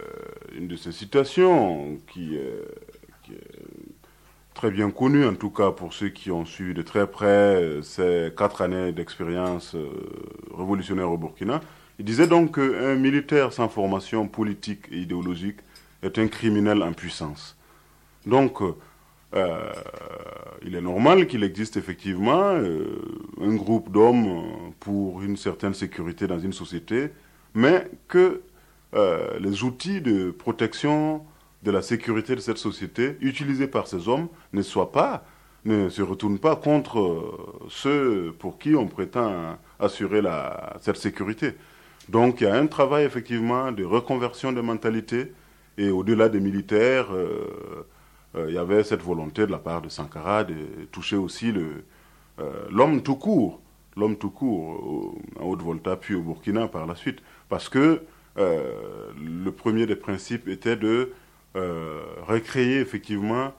une de ces citations qui est, qui est très bien connue, en tout cas pour ceux qui ont suivi de très près ces quatre années d'expérience révolutionnaire au Burkina. Il disait donc qu'un militaire sans formation politique et idéologique est un criminel en puissance. Donc, euh, il est normal qu'il existe effectivement euh, un groupe d'hommes pour une certaine sécurité dans une société, mais que euh, les outils de protection de la sécurité de cette société utilisés par ces hommes ne soient pas, ne se retournent pas contre euh, ceux pour qui on prétend assurer la, cette sécurité. Donc il y a un travail effectivement de reconversion de mentalité, et au-delà des militaires, euh, euh, il y avait cette volonté de la part de Sankara de toucher aussi le, euh, l'homme tout court, l'homme tout court, en Haute-Volta puis au Burkina par la suite. Parce que euh, le premier des principes était de euh, recréer effectivement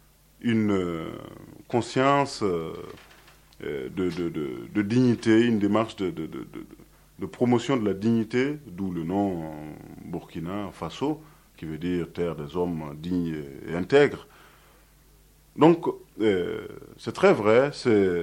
une euh, conscience euh, de, de, de, de dignité, une démarche de, de, de, de, de promotion de la dignité, d'où le nom Burkina Faso, qui veut dire terre des hommes dignes et intègres. Donc, euh, c'est très vrai, c'est...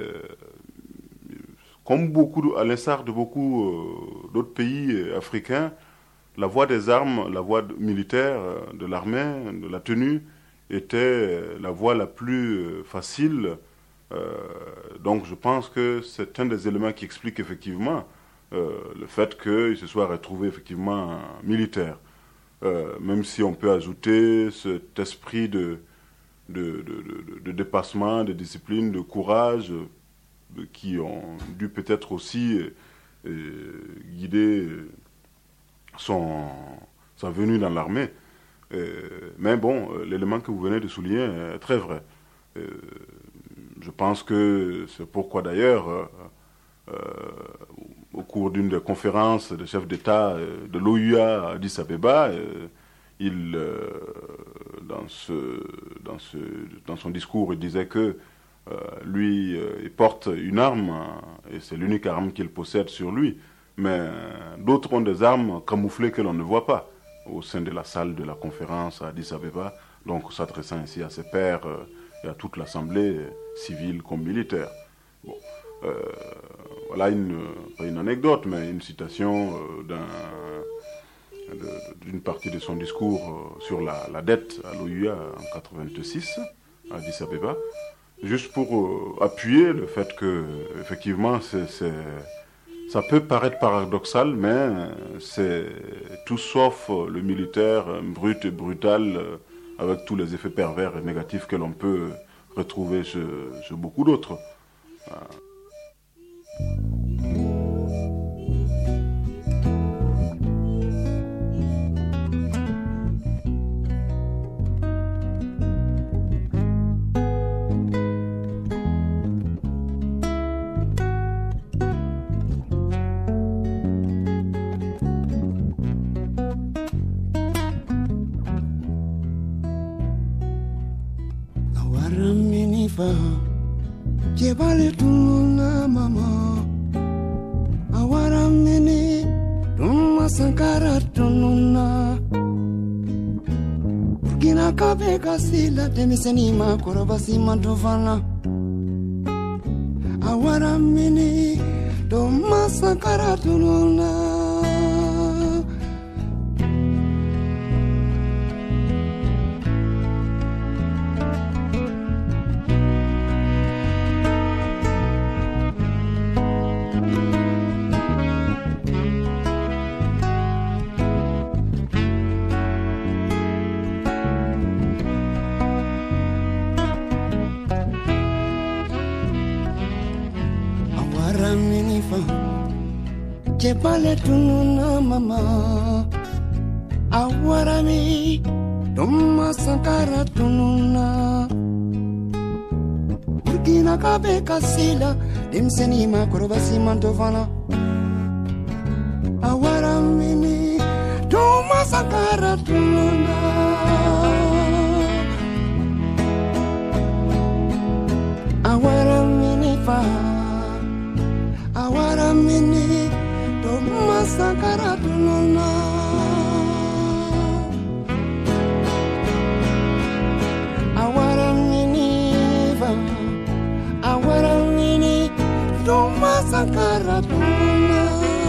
Comme beaucoup, à l'instar de beaucoup euh, d'autres pays africains, la voie des armes, la voie militaire de l'armée, de la tenue, était la voie la plus facile. Euh, donc je pense que c'est un des éléments qui explique effectivement euh, le fait qu'il se soit retrouvé effectivement militaire. Euh, même si on peut ajouter cet esprit de, de, de, de, de dépassement, de discipline, de courage, qui ont dû peut-être aussi euh, guider son, sa venue dans l'armée. Euh, mais bon, l'élément que vous venez de souligner est très vrai. Euh, je pense que c'est pourquoi d'ailleurs, euh, euh, au cours d'une des conférences des chefs d'État de l'O U A à Addis Abeba, euh, il, euh, dans, ce, dans, ce, dans son discours, il disait que Euh, lui, euh, il porte une arme, euh, et c'est l'unique arme qu'il possède sur lui. Mais euh, d'autres ont des armes camouflées que l'on ne voit pas au sein de la salle de la conférence à Addis Abeba, donc s'adressant ainsi à ses pairs euh, et à toute l'assemblée, euh, civile comme militaire. Bon, euh, voilà une, pas une anecdote, mais une citation euh, d'un, de, d'une partie de son discours euh, sur la, la dette à l'O U A en quatre-vingt-six, à Addis Abeba. Juste pour euh, appuyer le fait que, effectivement, c'est, c'est, Ça peut paraître paradoxal, mais c'est tout sauf le militaire brut et brutal, avec tous les effets pervers et négatifs que l'on peut retrouver chez, chez beaucoup d'autres. Jebale tununa mama awara mini rumma sankara tununa Burkina kabe kasila demiseni ma korobasi mandovana awara mini rumma sankara tununa Jebale tununa mama awarami doma sankara tununa Burkina kabe kasila dimseni ma korobasi mantovana awarami doma sankara tununa awarami fa awarami Sankara tununa awara mini va awara mini doma sankara tununa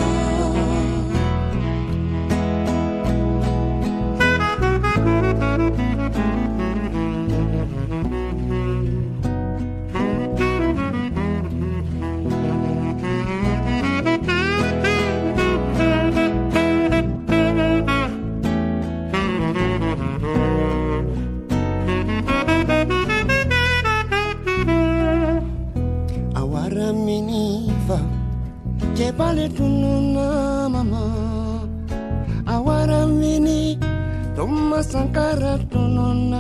Jebale tununa mama awara mini doma sankara tununa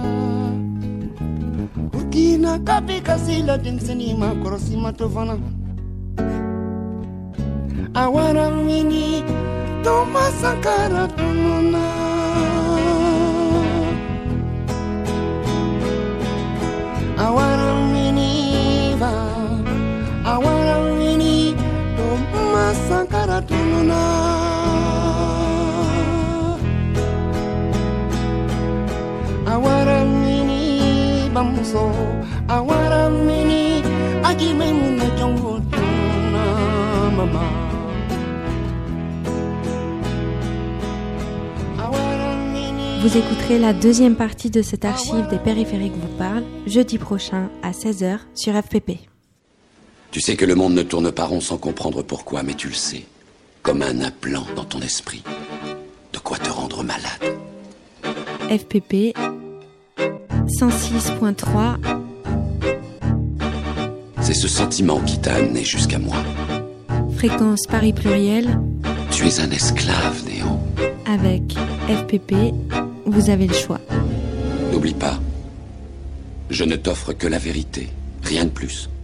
Burkina kabe kasila dimseni ma korosi matovana awara mini doma sankara tununa awara mini va awara mini doma sankara tununa awara mini bamuso awara mini ajime mune jongo tununa mama Vous écouterez la deuxième partie de cette archive des périphériques vous parle jeudi prochain à seize heures sur F P P. Tu sais que le monde ne tourne pas rond sans comprendre pourquoi, mais tu le sais. Comme un implant dans ton esprit. De quoi te rendre malade. F P P cent six point trois. C'est ce sentiment qui t'a amené jusqu'à moi. Fréquence Paris Pluriel. Tu es un esclave, Néant. Avec F P P, vous avez le choix. N'oublie pas, je ne t'offre que la vérité, rien de plus.